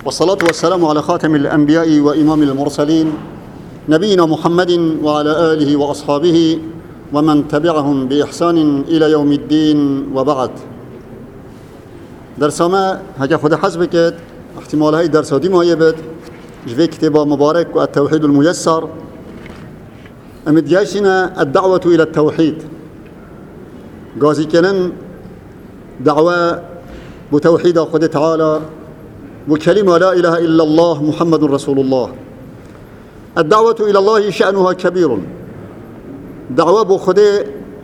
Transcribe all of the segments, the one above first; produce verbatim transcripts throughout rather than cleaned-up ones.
والصلاة والسلام على خاتم الأنبياء وإمام المرسلين نبينا محمد وعلى آله وأصحابه ومن تبعهم بإحسان إلى يوم الدين وبعد. درس ما هجا خود حسب كت احتمال هاي درس دي ما يبد جوي كتاب مبارك والتوحيد الميسر امدياشنا الدعوة إلى التوحيد قازي كنن دعوة بتوحيد خود تعالى وكلمة لا إله إلا الله محمد رسول الله. الدعوة إلى الله شأنها كبير. دعوة بخده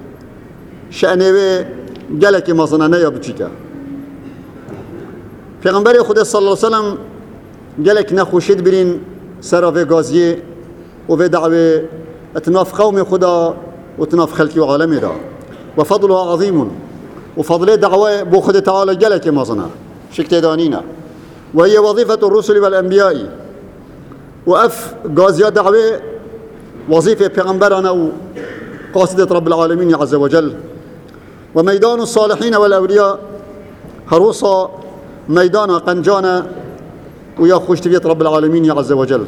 شأنه جلك مظنانه يا بچيكا. پیغمبر خدا صلى الله عليه وسلم جلك نخوشید برین سر و گازیه و و دعوه اتناف قوم خدا و اتناف خلقی و عالمی را و فضلها عظیم و فضل دعوه بخده تعالى جلك مظنه شكت دانينا وهي وظيفة الرسل والأنبياء وأف غازية دعوة وظيفة پیغمبرنا وقاصدة رب العالمين عز وجل. وميدان الصالحين والأولياء هروسا ميدان قنجانا ويا خوشتبية رب العالمين عز وجل.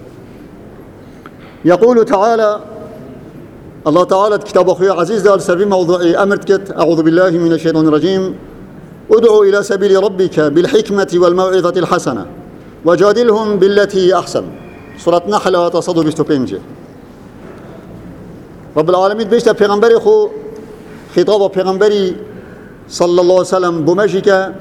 يقول تعالى الله تعالى كتاب أخوي عزيز دال سبي موضوعي أمرتكت أعوذ بالله من الشيطان الرجيم ادعو إلى سبيل ربك بالحكمة والموعظة الحسنة وجادلهم بالتي أحسن. سورة نحل تصدر بستوبينجي. رب العالمين بيشتا پیغمبري خو خطاب پیغمبري صلى الله عليه وسلم بمجيكا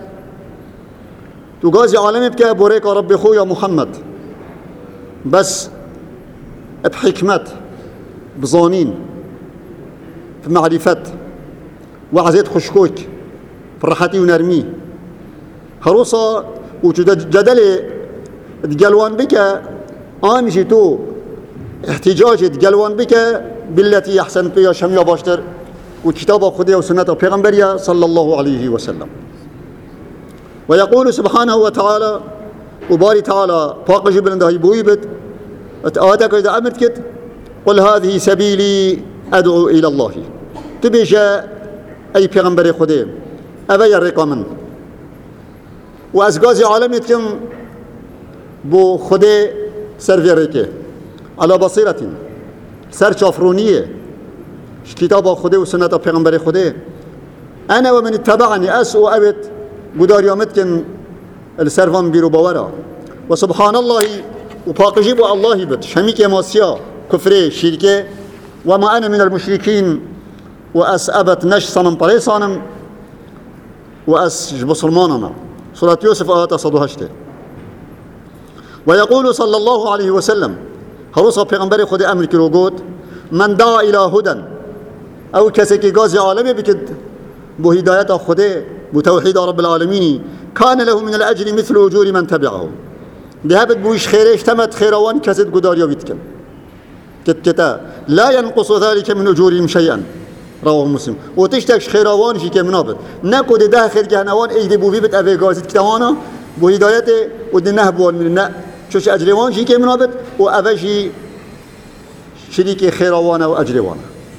تغازي عالمي بك بوريك رب خو يا محمد بس بحكمة بظانين بمعرفة وعزيت خشكوك فرحتي ونرمي هروسا وجد جدل تقلوان بك آنجي تو احتجاج تقلوان بك بالتي أحسن بيا شميا باشتر وكتاب خدي وسنة پیغمبرية صلى الله عليه وسلم. ويقول سبحانه وتعالى وباري تعالى فاق جبل ده يبويبت اتآتك إذا أمرتكت قل هذه سبيلي أدعو إلى الله تبيجا أي پیغمبر خدي أبي الرقامن وأزغازي عالميتكم بو خدي سرفيريكي على بصيرة سر شافرونية كتاب خدي وسنة پیغمبر خدي أنا ومن اتبعني أس وأبت قدار يومتكن السرفان بيرو بورا. وسبحان الله وباقجيب الله بت شميك ماسيا كفري شركة وما أنا من المشركين وأس أبت نش صنم طري صنم وأس بصرماننا. سورة يوسف آيات صدوهشته. ويقول صلى الله عليه وسلم هروسا پیغمبر خود أمر كروغوت من دعا إلى هدى أو كسكي غازي عالمي بكد بو هداية خده بو توحيد رب العالمين كان له من الأجر مثل أجور من تبعه. بهبت بوش خيريش تمت خيروان كسد قدار يبتكم كتا لا ينقص ذلك من أجورهم شيئا رواه مسلم. وتشتكش خيروان شي كمنابت نكود داخل جهنوان ايدي بو بيبت افي غازي كتوانا بو هدايته ودي نهبوان من النا شوش أجروان شي كمنابت وأفشي شريك خيروان وأجروان.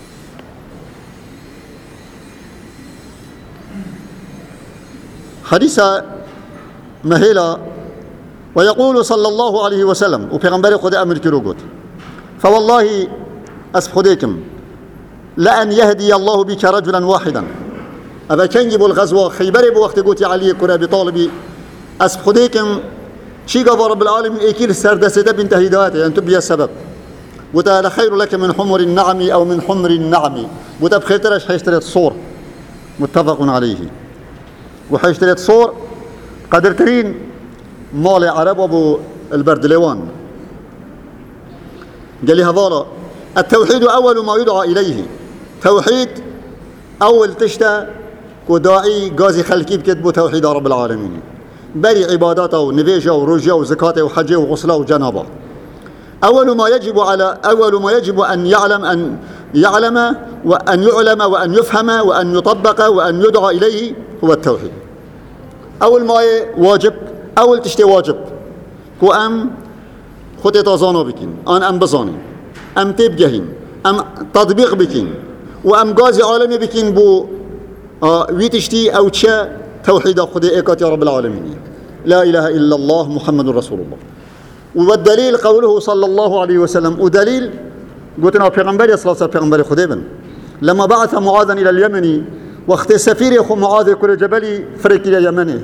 حديثة مهيلة ويقول صلى الله عليه وسلم وبيغمبر خد أمر كروغوت فوالله أسفخديكم لأن يهدي الله بك رجلا واحدا أبا كان يبو الغزوة خيبر بوقت قوتي علي كنا بطالبي أسفخديكم شي قضى رب العالمين إيكيل السردسة بنت هدايته أن تبيا السبب وتعالى خير لك من حمر النعم أو من حمر النعم وتبخير ترش حيشتريت صور متفق عليه وحيشتريت صور قدرترين مال عرب أبو البردلوان قال لي هذا التوحيد أول ما يدعى إليه. توحيد أول تشتى وداعي غازي خلقي بكتبه توحيد رب العالمين بري عباداته ونبيجه ورجه وزكاته وحجه وغسله وجنابه. أول ما يجب على أول ما يجب أن يعلم أن يعلم وأن يعلم وأن يفهم وأن يطبق وأن يدعى إليه هو التوحيد. أول ما واجب أول تشتي واجب كو أم خطي تزانو بكين أن أم بزاني أم تبجهين أم تطبيق بكين وأم غازي عالمي بكين بو آه ويتشتي أو تشا توحيد خدي إيكات يا رب العالمين. لا إله إلا الله محمد رسول الله. والدليل قوله صلى الله عليه وسلم. ودليل قلتنا پیغمبر صلى الله عليه وسلم پیغمبر خدا بن لما بعث معاذا إلى اليمن وقت سفير خو معاذ كل جبل فرق إلى اليمن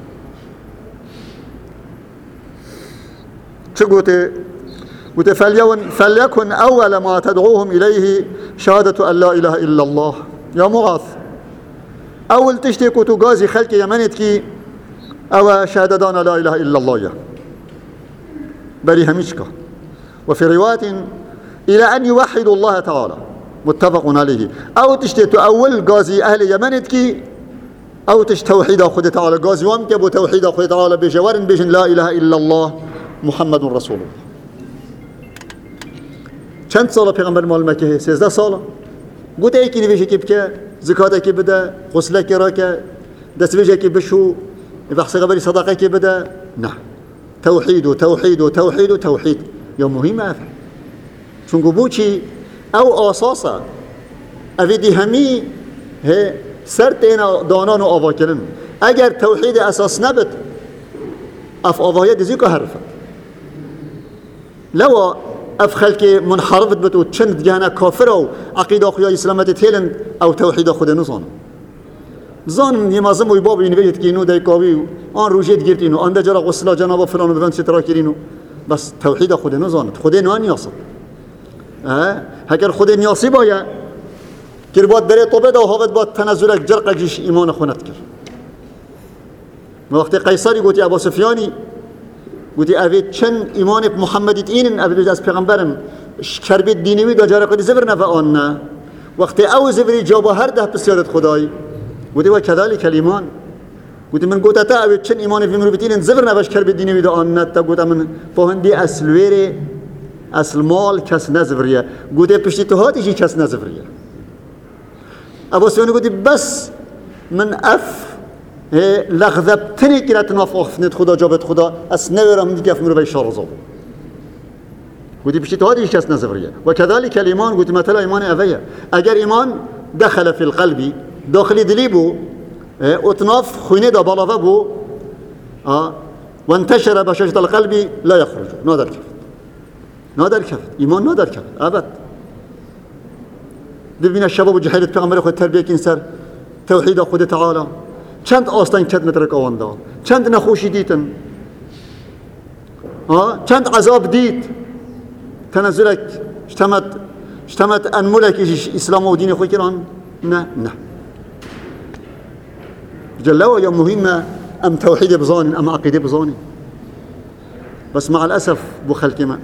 شو قلت قلت فليكن أول ما تدعوهم إليه شهادة أن لا إله إلا الله. يا معاذ أول تشتي كتو غازي خلق يمنتكي أو شهادة لا إله إلا الله يا بري همشكا. وفي رواية إلى أن يوحدوا الله تعالى متفق عليه. أو تشتي أول غازي أهل يمنتكي أو تشتي توحيد أخذ تعالى غازي وامكب توحيد أخذ تعالى بجوار بجن لا إله إلا الله محمد رسول الله. چند سال پیغمبر مال مکه؟ سیزده سال. گوته یکی نویشه که بکه، زکات کی بده، غسل کی را که، دستویجه کی بشو، بحث قبلی صدقه کی بده. نه. توحید و توحید و توحید و توحید. یا مهمه. چون گبوچی او آساسه. اویدی همی ه سرت اینا دانان و آوا کردن. اگر توحید اساس نبود، اف آوایه دزی که حرفه. لوا اف خلق منحرفت بت و چند جهنه کافر و عقیده خویا اسلامت تیلند او توحید خود نزان زان یه مازم وی باب اینویت که اینو دایکاوی آن روجیت گرت اینو آن دجرا غسلا جناب فلان ببند سترا کرینو بس توحید خود نزان خود نه نیاست اه اگر خود نیاسی باید که باید بره توبه و هاوت باید تنزل جرق جیش ایمان خونت کرد. وقتی قیصری گویی ابو سفیانی گویی اوید چند ایمان محمدیت اینن اوید از پیغمبرم شربت دینی دا جاره کدی زبر نفع آن نه وقتی او زبری جواب هر ده بسیارت خدای گویی و کذالک الایمان گویی من گویی تا اوید چند ایمان فی مروبت اینن زبر نفعش کربت دینی دا آن نه تا گویی من فهندی اصل ویره اصل مال کس نزبریه گویی پشتی تو هاتیشی کس نزبریه. ابو سفیان گویی بس من اف لغذب تنی کرد نافخ نت خدا جابت خدا از نورم میگف مرو به شارزو گویی بشی تو هادیش کس نزبریه و كذلك الایمان گویی مثلا ایمان اویه اگر ایمان دخل في القلب داخلی دلی بو اطناف خونه دا بالا بو اه وانتشر بشاشة القلب لا يخرج نادر كفت نادر كفت ایمان نادر كفت ابد. ببین الشباب جهیلت پیغمبر خود تربیه کن سر توحید خود تعالی چند آستان کد مترک آونده چند نخوشی دیتن چند عذاب دید تنزلک اجتمت اجتمت ان ملکش اسلام و دین خوی کران نه نه جلوه یا مهمه ام توحید بزانین ام عقیده بزانین بس مع الأسف بخلق ما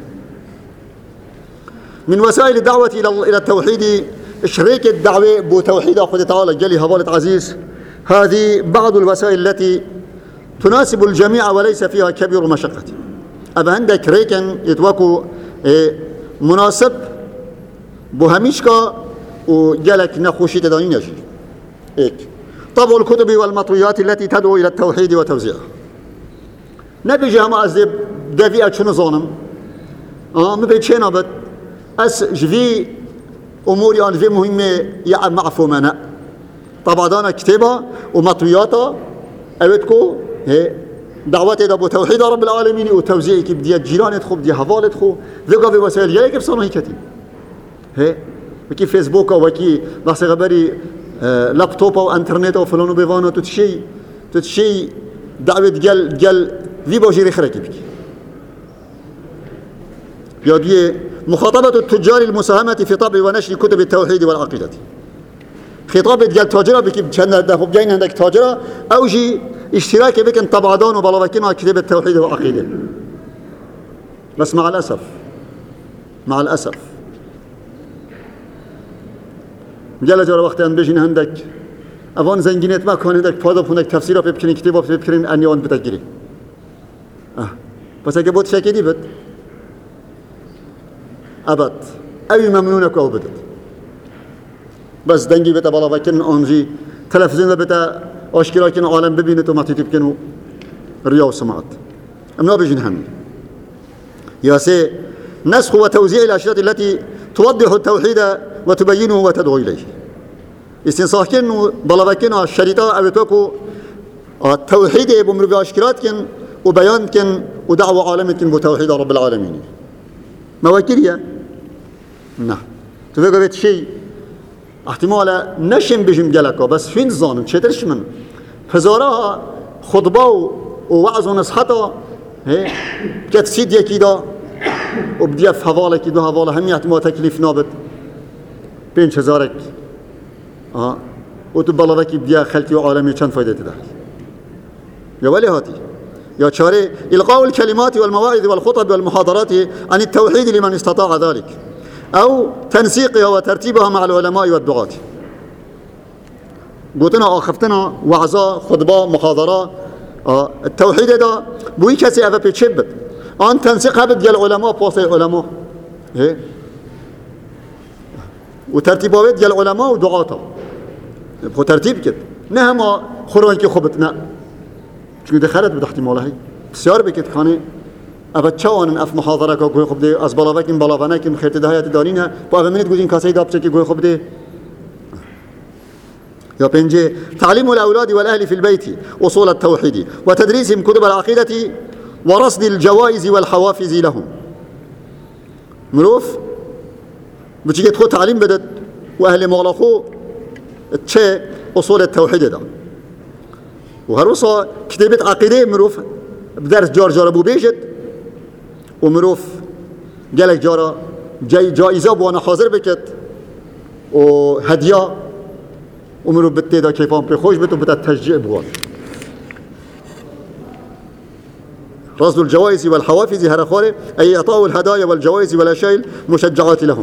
من وسائل الدعوة إلى التوحيد شريك الدعوة بتوحيد أخذ تعالى جلي هبالة عزيز. هذه بعض الوسائل التي تناسب الجميع وليس فيها كبير مشقة. أبا عندك ريكن يتوكو مناسب بهميشكا وجلك نخوشي تدانين يجي إيك. طبع الكتب والمطويات التي تدعو إلى التوحيد وتوزيعه نبي جامعة أزدب دفئة شنو ظانم آه مبيت شينا بد أس جفي أموري أن في مهمة يعب معفومنا طبعا دانا كتابة ومطوياتا أبدكو دعواتي دابو توحيد رب العالمين وتوزيعي كي بدي جيران تخو بدي حوالي تخو ذوقا في وسائل جاي كيف صانو هي كتير هي وكي فيسبوك وكي بحث غبري آه لابتوب أو انترنت أو فلانو بيفانو تتشي تتشي دعوة جل جل في باجيري خركي بك يا مخاطبة التجار المساهمة في طبع ونشر كتب التوحيد والعقيدة خطاب ديال تاجرة بك بشان دافوب جايين عندك تاجرة أو جي اشتراك بك طبعدان وبلوكين كتاب التوحيد والعقيدة بس مع الأسف مع الأسف جل جل وقت أن بيجين عندك أفان زنجينات ما كان عندك فاضل عندك تفسيره بيبكرين كتابه بيبكرين أنيوان بتجري آه بس أجي بود شكلي بد أبد أي ممنونك أو بدت بس دنجي بتا بالا وكن أنجي تلفزيون بتا أشكال كن عالم ببينه وما تجيب كنو رياء وسمعت أمنا بيجين هم ياسي نسخ وتوزيع الأشياء التي توضح التوحيد وتبينه وتدعو إليه استنصاح كن بالا وكن الشريطة أبتوكو التوحيد بمرجع أشكالات كن وبيان كن ودعوة عالمي كن بتوحيد رب العالمين موكلية نه تو بگو بیت شی احتمالا نشم بجم جلکا بس فين زانم چطرش من هزارها خطبه و وعظ و نصحتا كت سيد يكي دا وبدي في حوالك دو حواله هم احتمال تكليف نابت بينش هزارك اه وتبلغك بدي خلتي وعالمي چند فايده تدخل يا ولي هاتي يا شاري إلقاء الكلمات والمواعظ والخطب والمحاضرات عن التوحيد لمن استطاع ذلك أو تنسيقها وترتيبها مع العلماء والدعاة قلتنا آخفتنا وعظة خطبة محاضرة آه. التوحيد ده بوي كسي أفا بيتشبت آن تنسيقها بدي العلماء بواسطة العلماء إيه وترتيبها بدي العلماء ودعاة بخو ترتيب كده نهما خروج كي خبتنا چون دخلت به احتمال هی بسیار بکت خانه اول چوان اف محاضره که گوی خوب ده از بالا وکیم بالا و نکیم خیرت دهایت دارینه با اول منید گوزین کاسه داب چه که گوی خوب ده یا پنجه تعليم الاولاد والاهل في البيت اصول التوحيد وتدريسهم كتب العقيده ورصد الجوائز والحوافز لهم مروف بتيجي تخو تعليم بدت واهل مغلقو تشي اصول التوحيد ده وهروسا كتابة عقيدة مروف بدرس جار جار ابو بيجد ومروف جالك جارة جاي جائزة وانا حاضر بكت وهدية ومروف بتدا كيفان بخوش بتو بتا تشجيع بوان رصد الجوائز والحوافز هرخاري أي إعطاء الهدايا والجوائز والأشياء المشجعات لهم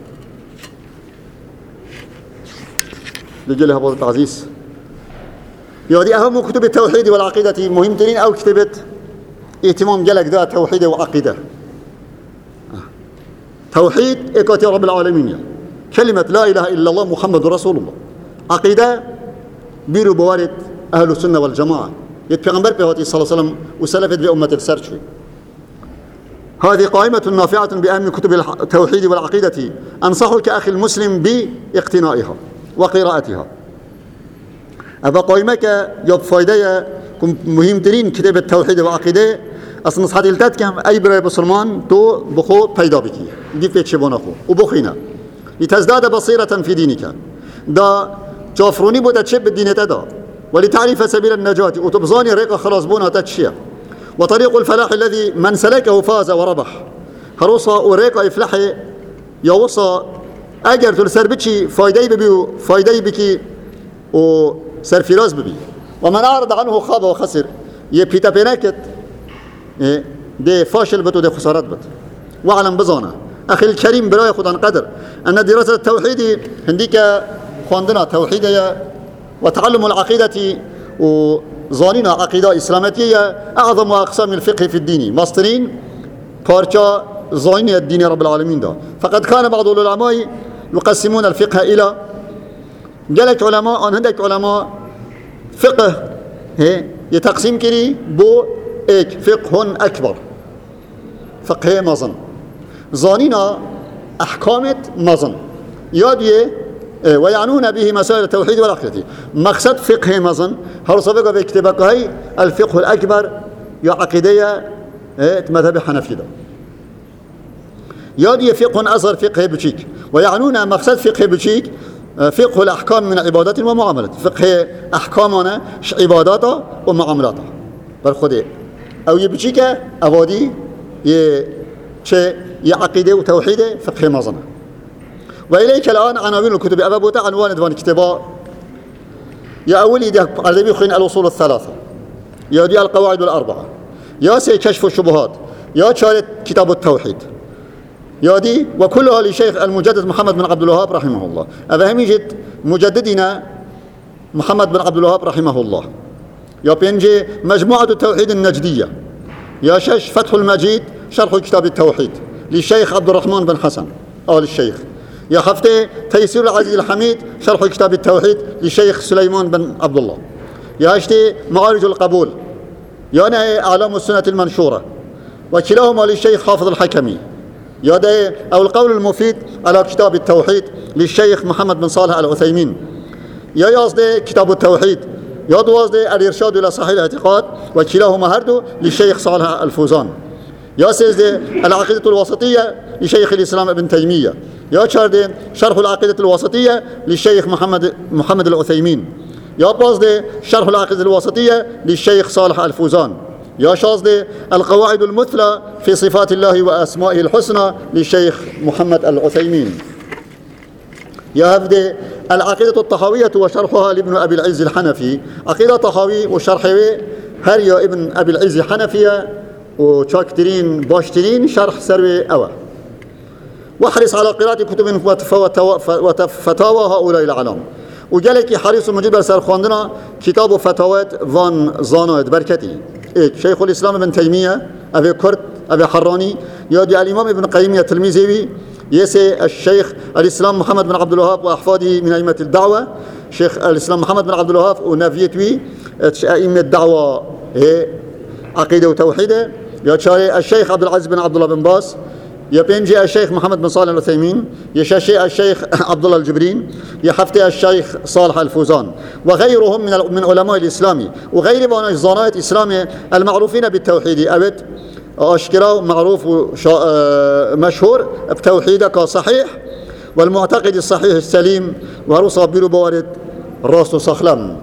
لجل هبوط العزيز يودي أهم كتب التوحيد والعقيدة مهم ترين أو كتبة اهتمام جلك ذات توحيد وعقيدة توحيد إكواتي رب العالمين كلمة لا إله إلا الله محمد رسول الله عقيدة بيرو بوارد أهل السنة والجماعة يتبغمبر بهاتي صلى الله عليه وسلم وسلفت بأمة السرشوي هذه قائمة نافعة بأهم كتب التوحيد والعقيدة أنصحك أخي المسلم باقتنائها وقراءتها أبا قائمك يب فايدة مهم ترين كتاب التوحيد والعقيدة أصلا نصحات التات كم أي براي بسلمان تو بخو پیدا بكي دي فيك شبون أخو وبخينا لتزداد بصيرة في دينك دا جافروني بودا تشب الدين تدا ولتعرف سبيل النجاة وتبزاني ريق خلاص بونا تتشيا وطريق الفلاح الذي من سلكه فاز وربح هروسا وريق إفلاحي يوصى أجر تلسر بشي فايدة ببيو فايدة بكي و سرفراز ببي ومن أعرض عنه خاب وخسر يبيتا بيناكت دي فاشل بتو دي خسارات بت واعلم بزانا أخي الكريم براي خد عن قدر أن دراسة التوحيد هنديك خواندنا توحيد وتعلم العقيدة وظاننا عقيدة إسلامية أعظم أقسام الفقه في الدين ماسترين بارشا ظانين الدين رب العالمين ده فقد كان بعض العلماء يقسمون الفقه إلى جالك علماء أن هندك علماء فقه هي يتقسيم كري بو إيك فقه أكبر فقه مظن ظاننا أحكامة مظن يادي ويعنون به مسائل التوحيد والعقيدة مقصد فقه مظن هل صدق بكتابك هي الفقه الأكبر يا عقيدة مذهب حنفي يادي فقه أصغر فقه بشيك ويعنون مقصد فقه بشيك فقه الأحكام من عبادات ومعاملات فقه أحكامنا عبادات ومعاملات بالخدي أو يبشيك أبادي ي شيء يعقيدة وتوحيد فقه مظنة وإليك الآن عناوين الكتب أبابوتا عنوان دوان كتابا يا أولي ده عربي خين الأصول الثلاثة يا دي القواعد الأربعة يا سي كشف الشبهات يا شارة كتاب التوحيد يا دي وكلها لشيخ المجدد محمد بن عبد الوهاب رحمه الله أفهم يجد مجددنا محمد بن عبد الوهاب رحمه الله يا بينجي مجموعة التوحيد النجدية يا شش فتح المجيد شرح كتاب التوحيد للشيخ عبد الرحمن بن حسن آل الشيخ يا خفتي تيسير العزيز الحميد شرح كتاب التوحيد للشيخ سليمان بن عبد الله يا اشتي معارج القبول يا نهي أعلام السنة المنشورة وكلاهما للشيخ حافظ الحكمي يا ده أو القول المفيد على كتاب التوحيد للشيخ محمد بن صالح العثيمين يا يصدي كتاب التوحيد يا دوازده الإرشاد إلى صحيح الاعتقاد وكلاهما هردو للشيخ صالح الفوزان. يا سيزده العقيدة الوسطية لشيخ الإسلام ابن تيمية. يا شارده شرح العقيدة الوسطية للشيخ محمد محمد العثيمين. يا بازده شرح العقيدة الوسطية للشيخ صالح الفوزان. يا شازده القواعد المثلى في صفات الله وأسمائه الحسنى للشيخ محمد العثيمين. يا هفده العقيدة الطحاوية وشرحها لابن أبي العز الحنفي. عقيدة طحاوي وشرحه هر يا ابن أبي العز الحنفية وشاكترين باشترين شرح سروي أوى. واحرص على قراءة كتب وفتاوى هؤلاء العلام. وجالك حريص مجيب سر خواندنا كتاب فتاوات فان زانايد بركتي. إيه شيخ الإسلام ابن تيمية أبي كرد أبي حراني يادي الإمام ابن قيم تلميذه يسي الشيخ الإسلام محمد بن عبد الوهاب وأحفاده من أئمة الدعوة. شيخ الإسلام محمد بن عبد الوهاب ونافيتوي أئمة الدعوة هي عقيدة وتوحيد. يا الشيخ عبد العزيز بن عبد الله بن باز. يا بينجي الشيخ محمد بن صالح العثيمين. يا الشيخ عبد الله الجبرين. يا حفتي الشيخ صالح الفوزان وغيرهم من من علماء الإسلام وغير من الزناة الإسلام المعروفين بالتوحيد. أبد أشكره معروف مشهور بتوحيدك صحيح والمعتقد الصحيح السليم وهرو بيرو بوارد راس صخلم.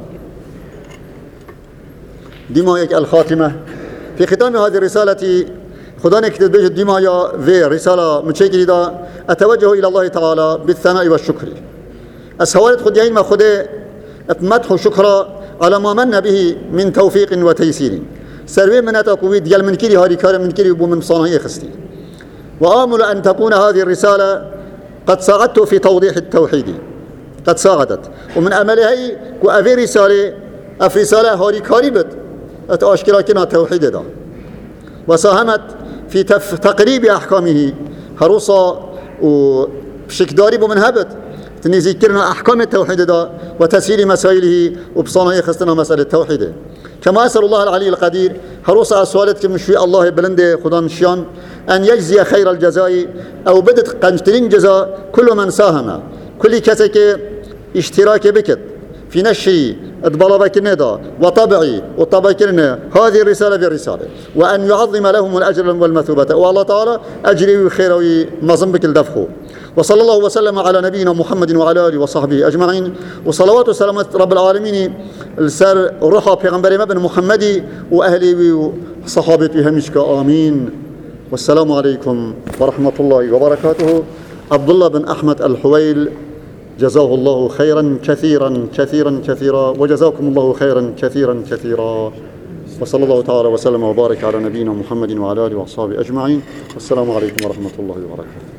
دماء الخاتمة في ختام هذه الرسالة خدا نكتب بيج الدماء في رسالة متشكل دا أتوجه إلى الله تعالى بالثناء والشكر. أسهوالت خديين ما خده مدح وشكر على ما من به من توفيق وتيسير. سروي من تقويد ديال من كيري هاري كار من كيري ومن صانعي خستي. وآمل أن تكون هذه الرسالة قد ساعدت في توضيح التوحيد. قد ساعدت ومن أملها وأفي رسالة أف رسالة هاري كاري بد أتأشكرا كنا توحيد دا وساهمت في تقريب أحكامه هروسا وشكداري بمنهبت تنذكرنا أحكام التوحيد دا وتسهيل مسائله وبصانعي خستنا مسألة التوحيد. كما أسأل الله العلي القدير هروسا أسوالتك مشوي الله بلند خدا مشيان أن يجزي خير الجزاء أو بدت قنجترين جزاء كل من ساهم كل كسك اشتراك بكت في نشر ادبالابك الندى وطبعي وطبعكرنا هذه الرسالة في الرسالة وأن يعظم لهم الأجر والمثوبة والله تعالى أجري خير مظنبك الدفخ. وصلى الله وسلم على نبينا محمد وعلى آله وصحبه أجمعين وصلوات وسلامة رب العالمين السر روحا پیغمبر ابن محمدي وأهلي وصحابته همشك آمين. والسلام عليكم ورحمة الله وبركاته. عبد الله بن أحمد الحويل جزاه الله خيرا كثيرا كثيرا كثيرا وجزاكم الله خيرا كثيرا كثيرا. وصلى الله تعالى وسلم وبارك على نبينا محمد وعلى آله وصحبه أجمعين. والسلام عليكم ورحمة الله وبركاته.